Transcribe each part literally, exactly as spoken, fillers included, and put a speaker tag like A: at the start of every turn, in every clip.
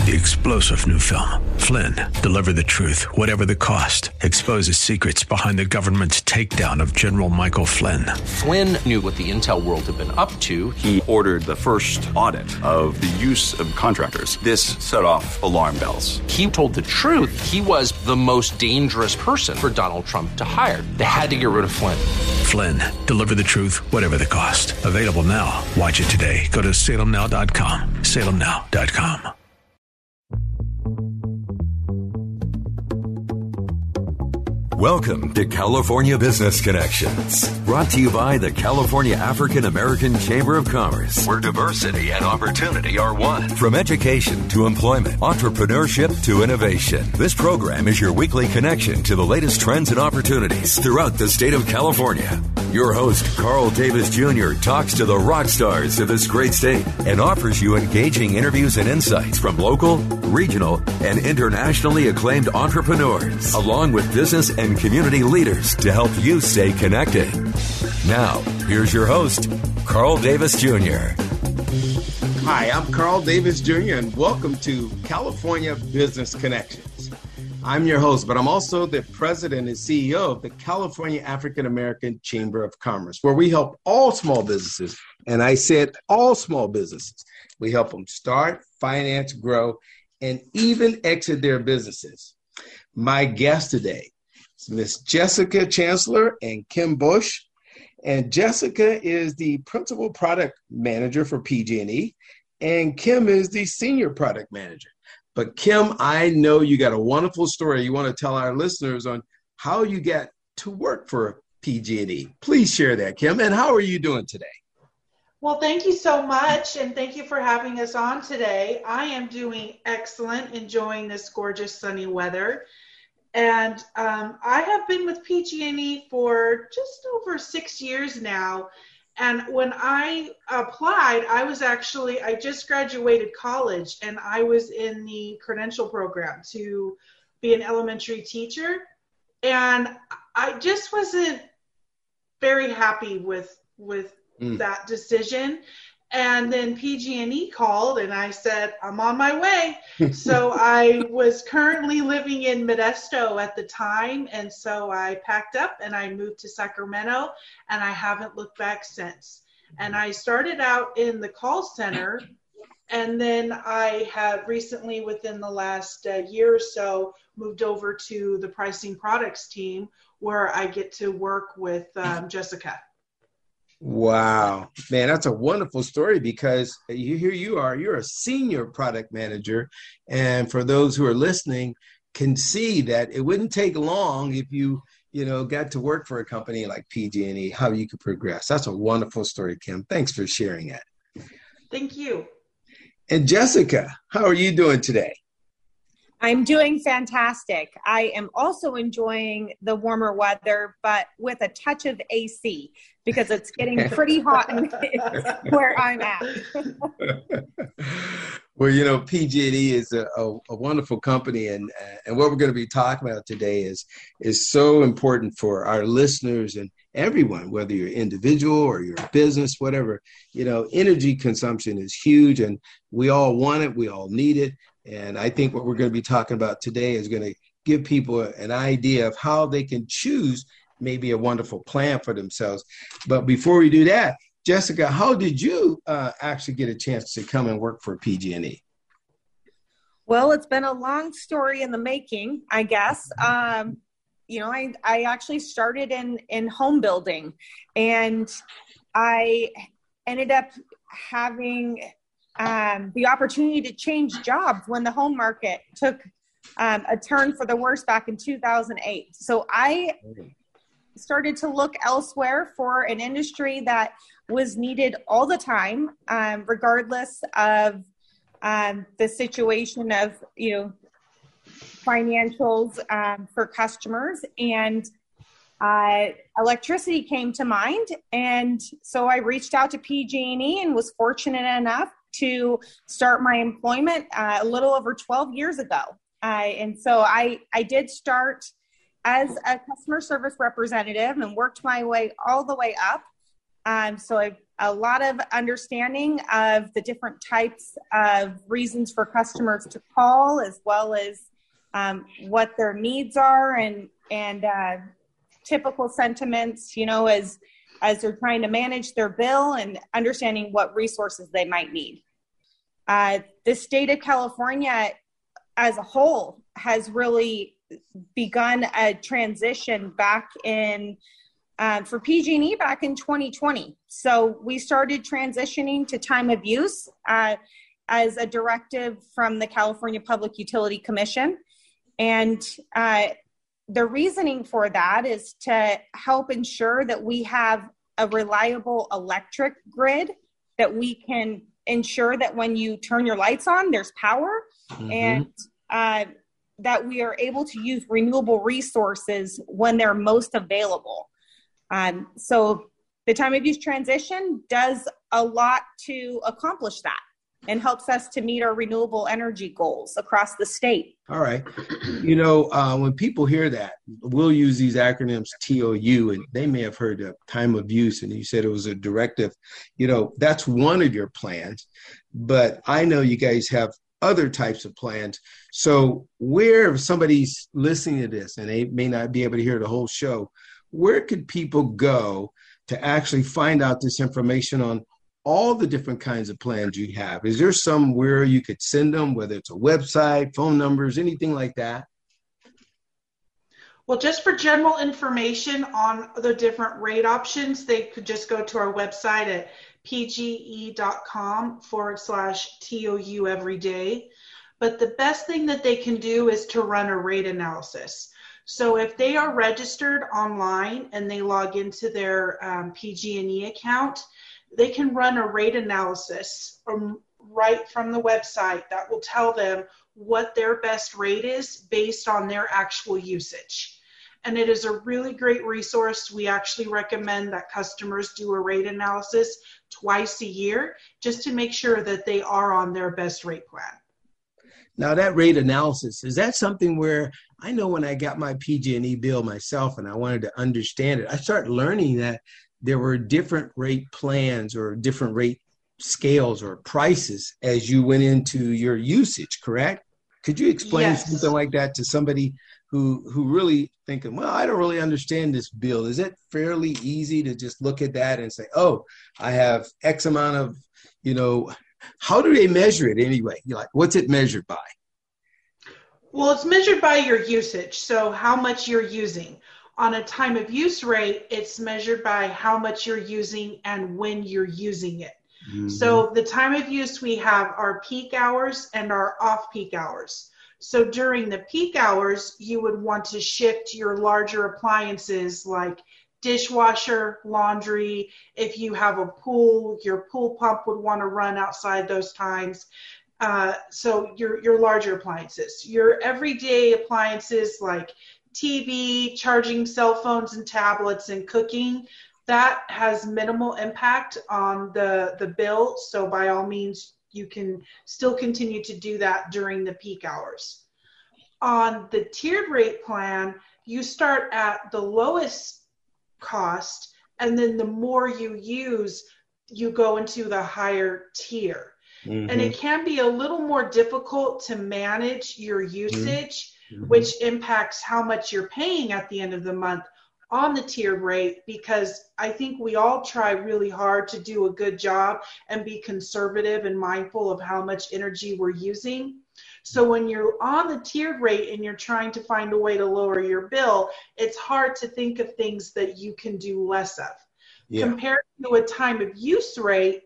A: the explosive new film, Flynn, deliver the truth, whatever the cost, exposes secrets behind the government's takedown of General Michael Flynn.
B: Flynn knew what the intel world had been up to.
C: He ordered the first audit of the use of contractors. This set off alarm bells.
B: He told the truth. He was the most dangerous person for Donald Trump to hire. They had to get rid of Flynn.
A: Flynn, deliver the truth, whatever the cost. Available now. Watch it today. Go to salem now dot com. salem now dot com.
D: Welcome to California Business Connections, brought to you by the California African American Chamber of Commerce, where diversity and opportunity are one. From education to employment, entrepreneurship to innovation, this program is your weekly connection to the latest trends and opportunities throughout the state of California. Your host, Carl Davis Junior, talks to the rock stars of this great state and offers you engaging interviews and insights from local, regional, and internationally acclaimed entrepreneurs, along with business and community leaders to help you stay connected. Now, here's your host, Carl Davis Junior
E: Hi, I'm Carl Davis Junior, and welcome to California Business Connections. I'm your host, but I'm also the president and C E O of the California African American Chamber of Commerce, where we help all small businesses, and I said all small businesses. We help them start, finance, grow, and even exit their businesses. My guest today is Miss Jessica Chancellor and Kim Bush. And Jessica is the principal product manager for P G and E, and Kim is the senior product manager. But Kim, I know you got a wonderful story you want to tell our listeners on how you got to work for P G and E. Please share that, Kim. And how are you doing today?
F: Well, thank you so much, and thank you for having us on today. I am doing excellent, enjoying this gorgeous sunny weather. And um, I have been with P G and E for just over six years now. And when I applied, I was actually, I just graduated college, and I was in the credential program to be an elementary teacher. And I just wasn't very happy with, with mm. that decision. And then P G and E called, and I said, I'm on my way. So I was currently living in Modesto at the time. And so I packed up and I moved to Sacramento, and I haven't looked back since. And I started out in the call center. And then I have recently, within the last uh, year or so, moved over to the pricing products team, where I get to work with um, Jessica.
E: Wow, man, that's a wonderful story, because you, here you are, you're a senior product manager. And for those who are listening, can see that it wouldn't take long if you, you know, got to work for a company like P G and E, how you could progress. That's a wonderful story, Kim. Thanks for sharing that.
F: Thank you.
E: And Jessica, how are you doing today?
G: I'm doing fantastic. I am also enjoying the warmer weather, but with a touch of A C, because it's getting pretty hot in, where I'm at.
E: Well, you know, P G and E is a, a, a wonderful company, and and what we're going to be talking about today is is so important for our listeners and everyone, whether you're an individual or you're a business, whatever. You know, energy consumption is huge, and we all want it. We all need it. And I think what we're going to be talking about today is going to give people an idea of how they can choose maybe a wonderful plan for themselves. But before we do that, Jessica, how did you uh, actually get a chance to come and work for P G and E?
G: Well, it's been a long story in the making, I guess. Um, you know, I, I actually started in, in home building, and I ended up having um, the opportunity to change jobs when the home market took um, a turn for the worse back in two thousand eight. So I started to look elsewhere for an industry that was needed all the time, um, regardless of um, the situation of, you know, financials um, for customers. And uh, electricity came to mind. And so I reached out to P G and E and was fortunate enough to start my employment uh, a little over twelve years ago. Uh, and so I, I did start as a customer service representative and worked my way all the way up. Um, so I've a lot of understanding of the different types of reasons for customers to call, as well as um, what their needs are and and uh, typical sentiments, you know, as as they're trying to manage their bill and understanding what resources they might need. Uh, the state of California as a whole has really begun a transition back in Uh, for P G and E back in twenty twenty. So we started transitioning to time of use uh, as a directive from the California Public Utility Commission. And uh, the reasoning for that is to help ensure that we have a reliable electric grid, that we can ensure that when you turn your lights on, there's power, mm-hmm. and uh, that we are able to use renewable resources when they're most available. Um, so the time of use transition does a lot to accomplish that and helps us to meet our renewable energy goals across the state.
E: All right. You know, uh, when people hear that, we'll use these acronyms T O U, and they may have heard of time of use, and you said it was a directive. You know, that's one of your plans, but I know you guys have other types of plans. So where, if somebody's listening to this and they may not be able to hear the whole show, where could people go to actually find out this information on all the different kinds of plans you have? Is there somewhere you could send them, whether it's a website, phone numbers, anything like that?
F: Well, just for general information on the different rate options, they could just go to our website at pge.com forward slash TOU every day. But the best thing that they can do is to run a rate analysis. So if they are registered online and they log into their um, P G and E account, they can run a rate analysis from, right from the website that will tell them what their best rate is based on their actual usage. And it is a really great resource. We actually recommend that customers do a rate analysis twice a year just to make sure that they are on their best rate plan.
E: Now, that rate analysis, is that something where I know when I got my P G and E bill myself and I wanted to understand it, I started learning that there were different rate plans or different rate scales or prices as you went into your usage, correct? Could you explain
F: yes.
E: something like that to somebody who who really thinking, well, I don't really understand this bill? Is it fairly easy to just look at that and say, oh, I have X amount of, you know, how do they measure it anyway? You're like, what's it measured by?
F: Well, it's measured by your usage, so how much you're using. On a time of use rate, it's measured by how much you're using and when you're using it. Mm-hmm. So the time of use, we have our peak hours and our off-peak hours. So during the peak hours, you would want to shift your larger appliances like dishwasher, laundry. If you have a pool, your pool pump would want to run outside those times. Uh, so your, your larger appliances, your everyday appliances like T V, charging cell phones and tablets, and cooking, that has minimal impact on the, the bill. So by all means, you can still continue to do that during the peak hours. On the tiered rate plan, you start at the lowest cost, and then the more you use, you go into the higher tier. Mm-hmm. And it can be a little more difficult to manage your usage, mm-hmm. which impacts how much you're paying at the end of the month on the tiered rate, because I think we all try really hard to do a good job and be conservative and mindful of how much energy we're using. So when you're on the tiered rate and you're trying to find a way to lower your bill, it's hard to think of things that you can do less of. Yeah. Compared to a time of use rate,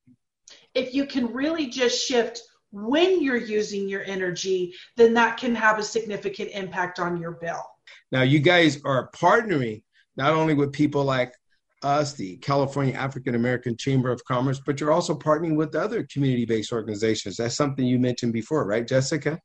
F: if you can really just shift when you're using your energy, then that can have a significant impact on your bill.
E: Now, you guys are partnering not only with people like us, the California African American Chamber of Commerce, but you're also partnering with other community-based organizations. That's something you mentioned before, right, Jessica?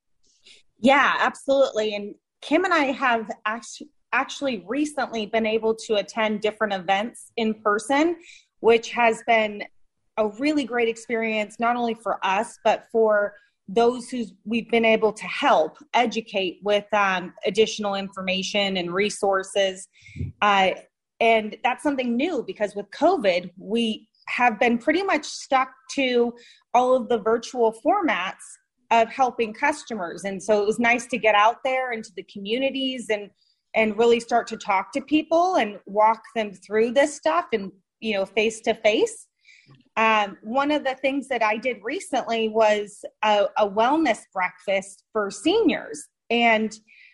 G: Yeah, absolutely. And Kim and I have actually recently been able to attend different events in person, which has been a really great experience, not only for us, but for those who we've been able to help educate with um, additional information and resources. Uh, and that's something new, because with COVID, we have been pretty much stuck to all of the virtual formats of helping customers. And so it was nice to get out there into the communities and, and really start to talk to people and walk them through this stuff and, you know, face to face. Um, one of the things that I did recently was a, a wellness breakfast for seniors. And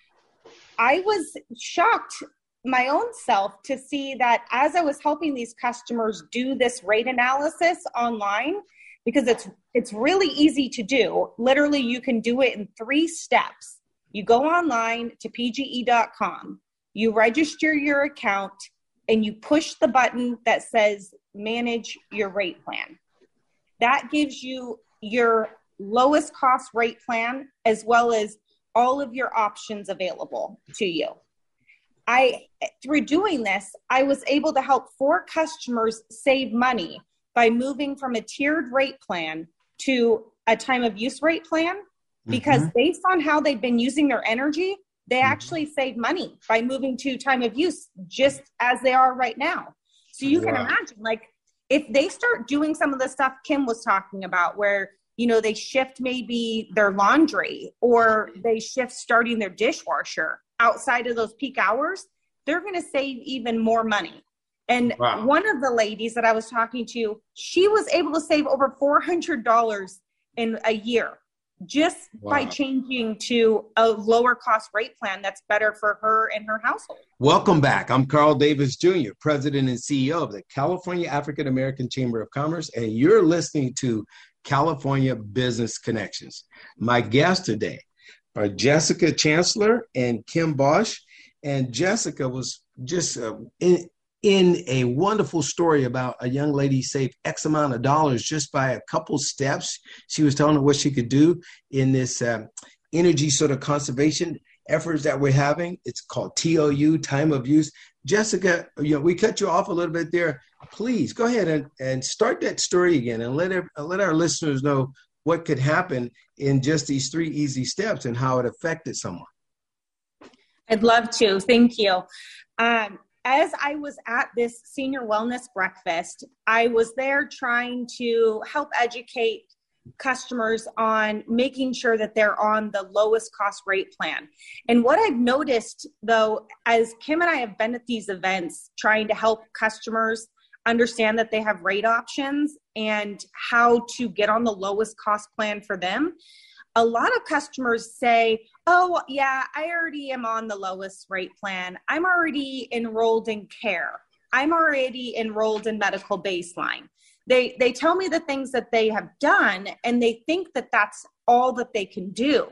G: I was shocked my own self to see that as I was helping these customers do this rate analysis online, because it's it's really easy to do. Literally, you can do it in three steps. You go online to P G E dot com, you register your account, and you push the button that says manage your rate plan. That gives you your lowest cost rate plan as well as all of your options available to you. I, through doing this, I was able to help four customers save money by moving from a tiered rate plan to a time of use rate plan, because mm-hmm. based on how they've been using their energy, they mm-hmm. actually save money by moving to time of use just as they are right now. So you wow. can imagine, like, if they start doing some of the stuff Kim was talking about, where, you know, they shift maybe their laundry or they shift starting their dishwasher outside of those peak hours, they're going to save even more money. And wow. one of the ladies that I was talking to, she was able to save over four hundred dollars in a year just wow. by changing to a lower cost rate plan that's better for her and her household.
E: Welcome back. I'm Carl Davis Junior, President and C E O of the California African American Chamber of Commerce, and you're listening to California Business Connections. My guests today are Jessica Chancellor and Kim Bosch. And Jessica was just uh, in, in a wonderful story about a young lady saved X amount of dollars just by a couple steps. She was telling her what she could do in this uh, energy sort of conservation efforts that we're having. It's called T O U, time of use. Jessica, you know, we cut you off a little bit there. Please go ahead and, and start that story again and let it, let our listeners know what could happen in just these three easy steps and how it affected someone.
G: I'd love to. Thank you. Um, as I was at this senior wellness breakfast, I was there trying to help educate customers on making sure that they're on the lowest cost rate plan. And what I've noticed, though, as Kim and I have been at these events trying to help customers understand that they have rate options and how to get on the lowest cost plan for them, a lot of customers say, oh, yeah, I already am on the lowest rate plan. I'm already enrolled in care. I'm already enrolled in medical baseline. They they tell me the things that they have done, and they think that that's all that they can do.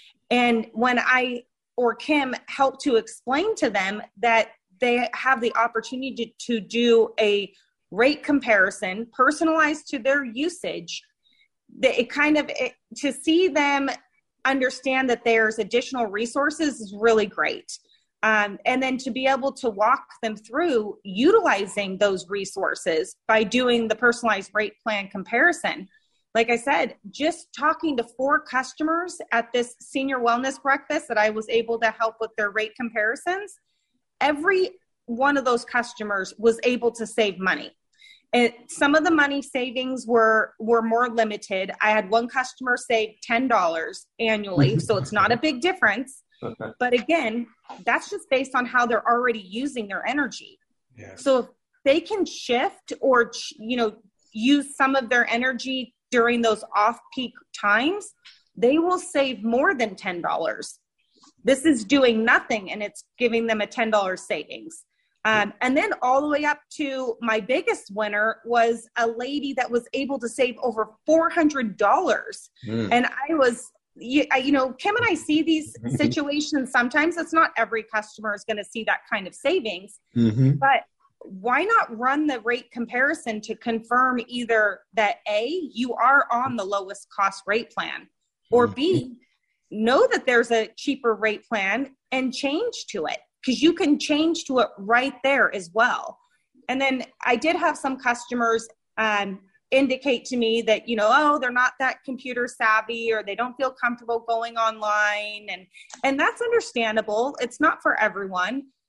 G: And when I or Kim help to explain to them that they have the opportunity to, to do a rate comparison personalized to their usage, that it kind of, it, to see them understand that there's additional resources is really great. Um, and then to be able to walk them through utilizing those resources by doing the personalized rate plan comparison. Like I said, just talking to four customers at this senior wellness breakfast that I was able to help with their rate comparisons, every one of those customers was able to save money. And some of the money savings were, were more limited. I had one customer save ten dollars annually, so it's not a big difference. But again, that's just based on how they're already using their energy. Yeah. So if they can shift or, you know, use some of their energy during those off-peak times, they will save more than ten dollars. This is doing nothing, and it's giving them a ten dollars savings. Um, and then all the way up to my biggest winner was a lady that was able to save over four hundred dollars. Mm. And I was, you, you know, Kim and I see these situations sometimes. It's not every customer is going to see that kind of savings. Mm-hmm. But why not run the rate comparison to confirm either that A, you are on the lowest cost rate plan, or B, know that there's a cheaper rate plan and change to it. Because you can change to it right there as well. And then I did have some customers um, indicate to me that, you know, oh, they're not that computer savvy, or they don't feel comfortable going online. And, and that's understandable. It's not for everyone.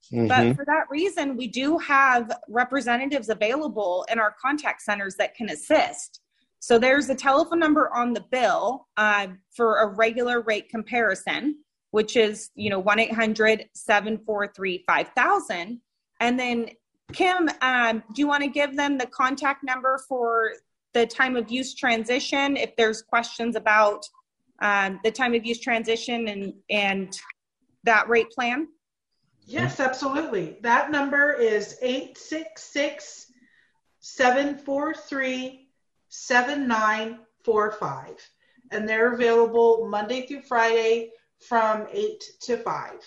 E: Mm-hmm.
G: But for that reason, we do have representatives available in our contact centers that can assist. So there's a telephone number on the bill uh, for a regular rate comparison, which is, you know, one eight hundred seven four three five thousand. And then, Kim, um, do you want to give them the contact number for the time of use transition if there's questions about um, the time of use transition and, and that rate plan?
F: Yes, absolutely. That number is eight six six, seven four three, seven nine four five. And they're available Monday through Friday from eight to five.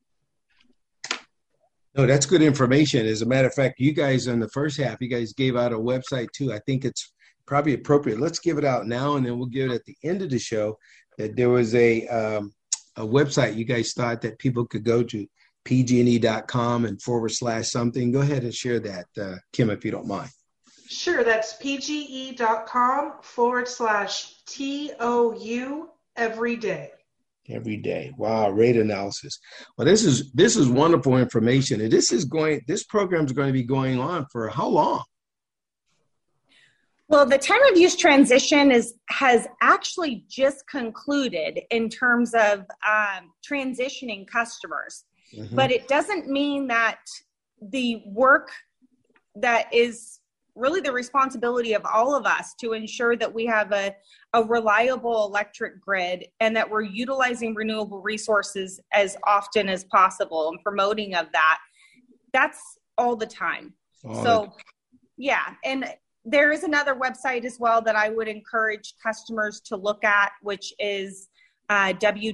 E: No, that's good information. As a matter of fact, you guys in the first half, you guys gave out a website too. I think it's probably appropriate. Let's give it out now, and then we'll give it at the end of the show. That there was a um, a website you guys thought that people could go to, P G and E dot com and forward slash something. Go ahead and share that, uh, Kim, if you don't mind.
F: Sure, that's P G E dot com forward slash T O U every day.
E: Every day. Wow, rate analysis. Well, this is this is wonderful information. And this is going this program is going to be going on for how long?
G: Well, the time of use transition is has actually just concluded in terms of um, transitioning customers. Mm-hmm. But it doesn't mean that the work that is really the responsibility of all of us to ensure that we have a, a reliable electric grid and that we're utilizing renewable resources as often as possible and promoting of that. That's all the time. Oh. So, yeah. And there is another website as well that I would encourage customers to look at, which is uh,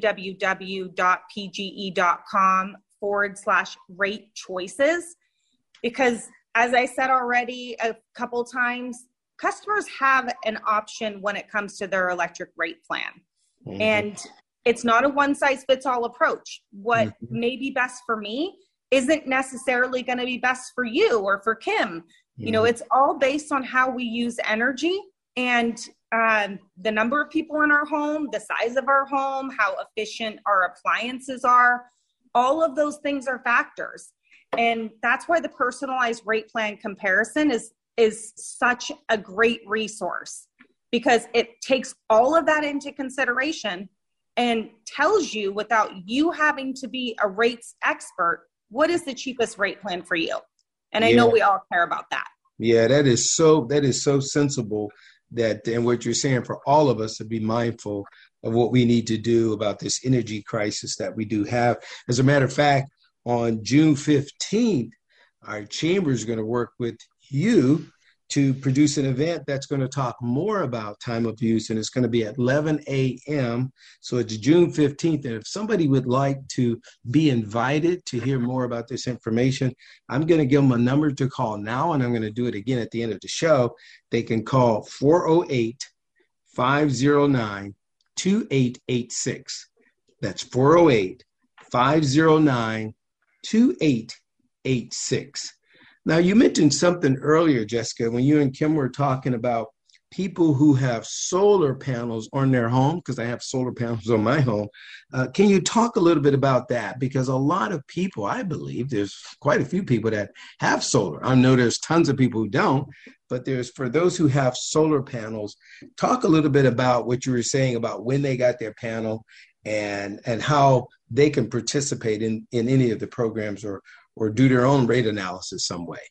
G: www.pge.com forward slash rate choices. Because as I said already a couple times, customers have an option when it comes to their electric rate plan. Mm-hmm. And it's not a one-size-fits-all approach. What mm-hmm. may be best for me isn't necessarily going to be best for you or for Kim. Mm-hmm. You know, it's all based on how we use energy and um, the number of people in our home, the size of our home, how efficient our appliances are. All of those things are factors. And that's why the personalized rate plan comparison is, is such a great resource, because it takes all of that into consideration and tells you, without you having to be a rates expert, what is the cheapest rate plan for you. And I yeah. know we all care about that.
E: Yeah, that is so, that is so sensible that, and what you're saying for all of us to be mindful of what we need to do about this energy crisis that we do have. As a matter of fact, on June fifteenth, our chamber is going to work with you to produce an event that's going to talk more about time of use, and it's going to be at eleven a.m. So it's June fifteenth. And if somebody would like to be invited to hear more about this information, I'm going to give them a number to call now, and I'm going to do it again at the end of the show. They can call four oh eight, five oh nine, two eight eight six. That's four oh eight, five oh nine, two eight eight six. Now, you mentioned something earlier, Jessica, when you and Kim were talking about people who have solar panels on their home, because I have solar panels on my home. Uh, can you talk a little bit about that? Because a lot of people, I believe, there's quite a few people that have solar. I know there's tons of people who don't, but there's, for those who have solar panels, talk a little bit about what you were saying about when they got their panel and and how they can participate in, in any of the programs or or do their own rate analysis some way.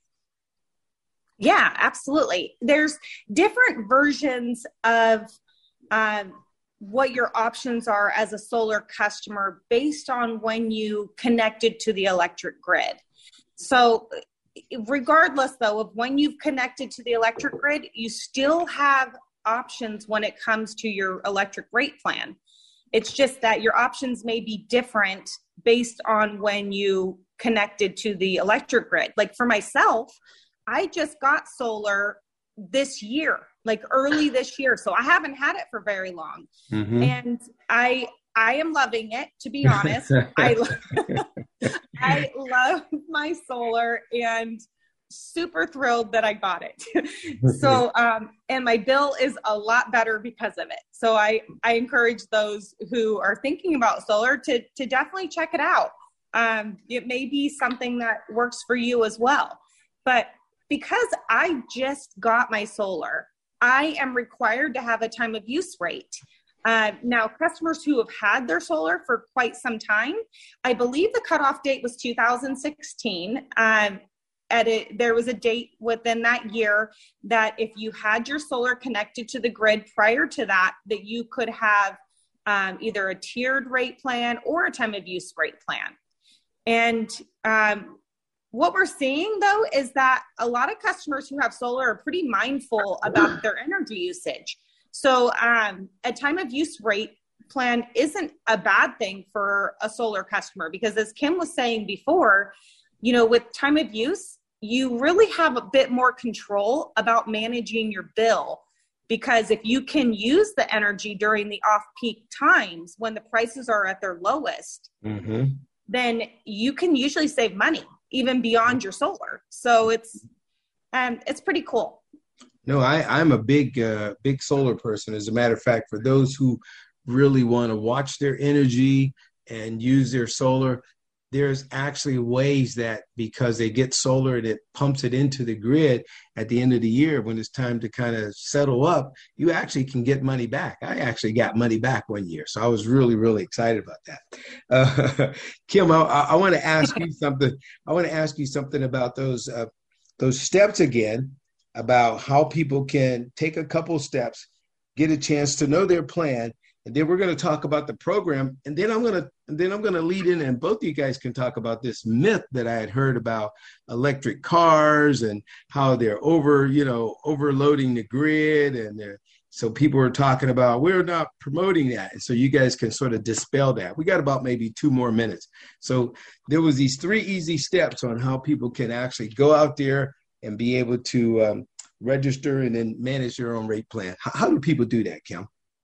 G: Yeah, absolutely. There's different versions of um, what your options are as a solar customer based on when you connected to the electric grid. So regardless, though, of when you've connected to the electric grid, you still have options when it comes to your electric rate plan. It's just that your options may be different based on when you connected to the electric grid. Like for myself, I just got solar this year, like early this year. So I haven't had it for very long. Mm-hmm. And I I am loving it, to be honest. I, I love my solar and super thrilled that I got it. So, um, and my bill is a lot better because of it. So I, I encourage those who are thinking about solar to, to definitely check it out. Um, it may be something that works for you as well. But because I just got my solar, I am required to have a time of use rate. Uh, now, customers who have had their solar for quite some time, I believe the cutoff date was two thousand sixteen. Um, at a, there was a date within that year that if you had your solar connected to the grid prior to that, that you could have um, either a tiered rate plan or a time of use rate plan. And um, what we're seeing, though, is that a lot of customers who have solar are pretty mindful about their energy usage. So um, a time of use rate plan isn't a bad thing for a solar customer, because as Kim was saying before, you know, with time of use, you really have a bit more control about managing your bill, because if you can use the energy during the off-peak times when the prices are at their lowest, mm-hmm. then you can usually save money even beyond your solar. So it's um, it's pretty cool.
E: No, I, I'm a big, uh, big solar person. As a matter of fact, for those who really want to watch their energy and use their solar, there's actually ways that, because they get solar and it pumps it into the grid at the end of the year, when it's time to kind of settle up, you actually can get money back. I actually got money back one year. So I was really, really excited about that. Uh, Kim, I, I want to ask you something. I want to ask you something about those, uh, those steps again, about how people can take a couple steps, get a chance to know their plan. And then we're going to talk about the program, and then I'm going to and then I'm going to lead in, and both of you guys can talk about this myth that I had heard about electric cars and how they're over, you know, overloading the grid, and they're, so people are talking about we're not promoting that, and so you guys can sort of dispel that. We got about maybe two more minutes. So there was these three easy steps on how people can actually go out there and be able to um, register and then manage their own rate plan. How, how do people do that, Kim?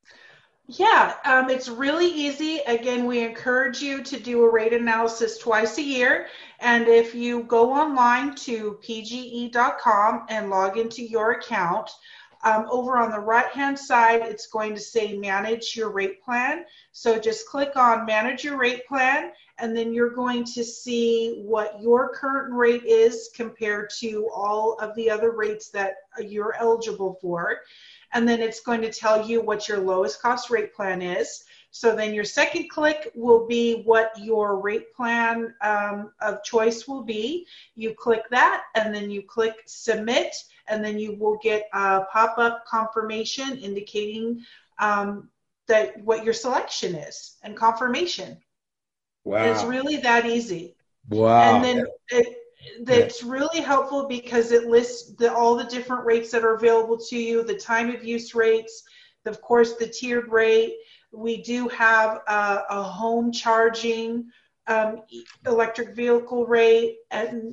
F: Yeah, um, it's really easy. Again, we encourage you to do a rate analysis twice a year. And if you go online to P G E dot com and log into your account, um, over on the right-hand side, it's going to say Manage Your Rate Plan. So just click on Manage Your Rate Plan, and then you're going to see what your current rate is compared to all of the other rates that you're eligible for. And then it's going to tell you what your lowest cost rate plan is. So then your second click will be what your rate plan um, of choice will be. You click that, and then you click Submit, and then you will get a pop-up confirmation indicating um, that what your selection is, and confirmation.
E: Wow.
F: And it's really that easy.
E: Wow.
F: And then it, that's really helpful because it lists the, all the different rates that are available to you, the time of use rates, of course, the tiered rate. We do have a, a home charging um, electric vehicle rate, and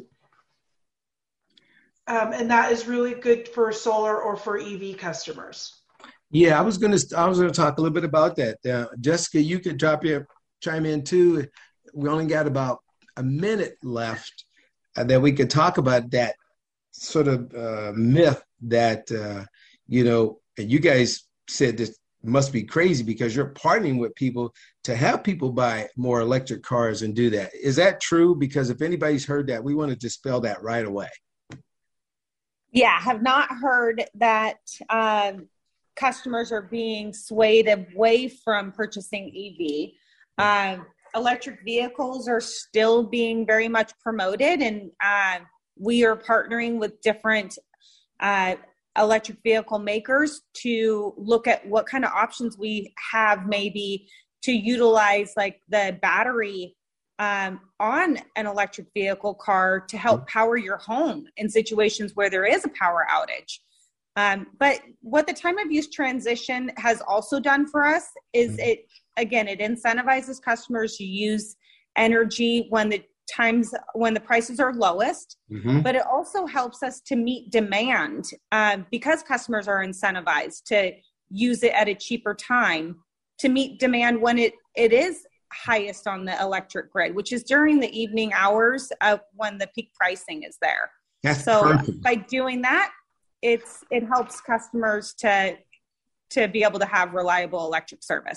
F: um, and that is really good for solar or for E V customers.
E: Yeah, I was gonna I was gonna talk a little bit about that. Uh, Jessica, you could drop your chime in too. We only got about a minute left. And then we could talk about that sort of uh, myth that, uh, you know, and you guys said this must be crazy because you're partnering with people to have people buy more electric cars and do that. Is that true? Because if anybody's heard that, we want to dispel that right away.
G: Yeah, have not heard that um, customers are being swayed away from purchasing E V. Um, Electric vehicles are still being very much promoted, and uh, we are partnering with different uh, electric vehicle makers to look at what kind of options we have maybe to utilize, like the battery um, on an electric vehicle car to help power your home in situations where there is a power outage. Um, but what the time of use transition has also done for us is it, again, it incentivizes customers to use energy when the times, when the prices are lowest, mm-hmm. but it also helps us to meet demand um, because customers are incentivized to use it at a cheaper time to meet demand when it, it is highest on the electric grid, which is during the evening hours of when the peak pricing is there.
E: That's
G: so
E: perfect.
G: By doing that, It's it helps customers to to be able to have reliable electric service.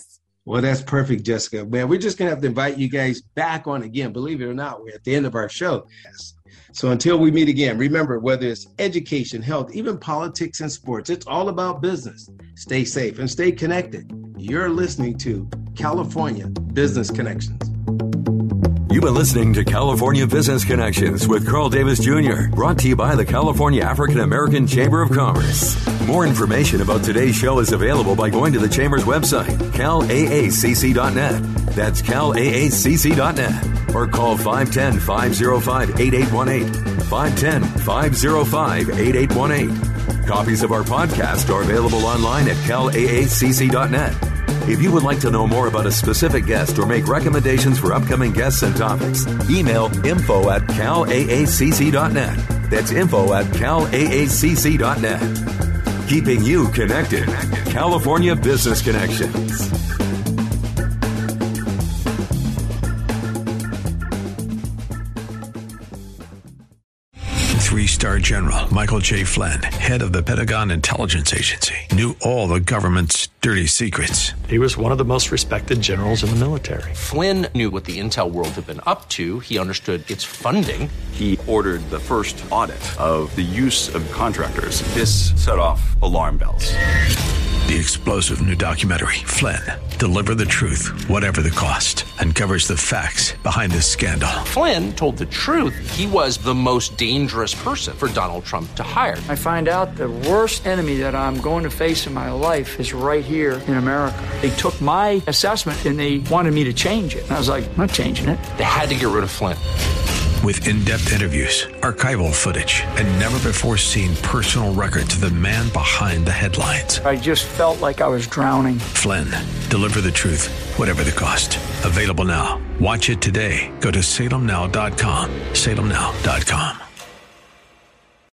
E: Well, that's perfect, Jessica. Man, we're just going to have to invite you guys back on again. Believe it or not, we're at the end of our show. So until we meet again, remember, whether it's education, health, even politics and sports, it's all about business. Stay safe and stay connected. You're listening to California Business Connections.
D: You've been listening to California Business Connections with Carl Davis Junior, brought to you by the California African American Chamber of Commerce. More information about today's show is available by going to the Chamber's website, cal a a c c dot net. That's cal a a c c dot net. Or call five one zero, five zero five, eight eight one eight, five one zero, five zero five, eight eight one eight. Copies of our podcast are available online at cal a a c c dot net. If you would like to know more about a specific guest or make recommendations for upcoming guests and topics, email info at cal a a c c dot net. That's info at cal a a c c dot net. Keeping you connected. California Business Connections.
A: Three-star General Michael J. Flynn, head of the Pentagon Intelligence Agency, knew all the government's dirty secrets.
H: He was one of the most respected generals in the military.
B: Flynn knew what the intel world had been up to. He understood its funding.
C: He ordered the first audit of the use of contractors. This set off alarm bells.
A: The explosive new documentary, Flynn, Deliver the Truth, Whatever the Cost, uncovers the facts behind this scandal.
B: Flynn told the truth. He was the most dangerous person for Donald Trump to hire.
I: I find out the worst enemy that I'm going to face in my life is right here in America. They took my assessment and they wanted me to change it. And I was like, I'm not changing it.
B: They had to get rid of Flynn.
A: With in-depth interviews, archival footage, and never-before-seen personal records of the man behind the headlines.
I: I just felt like I was drowning.
A: Flynn, Deliver the Truth, Whatever the Cost. Available now. Watch it today. Go to salem now dot com. salem now dot com.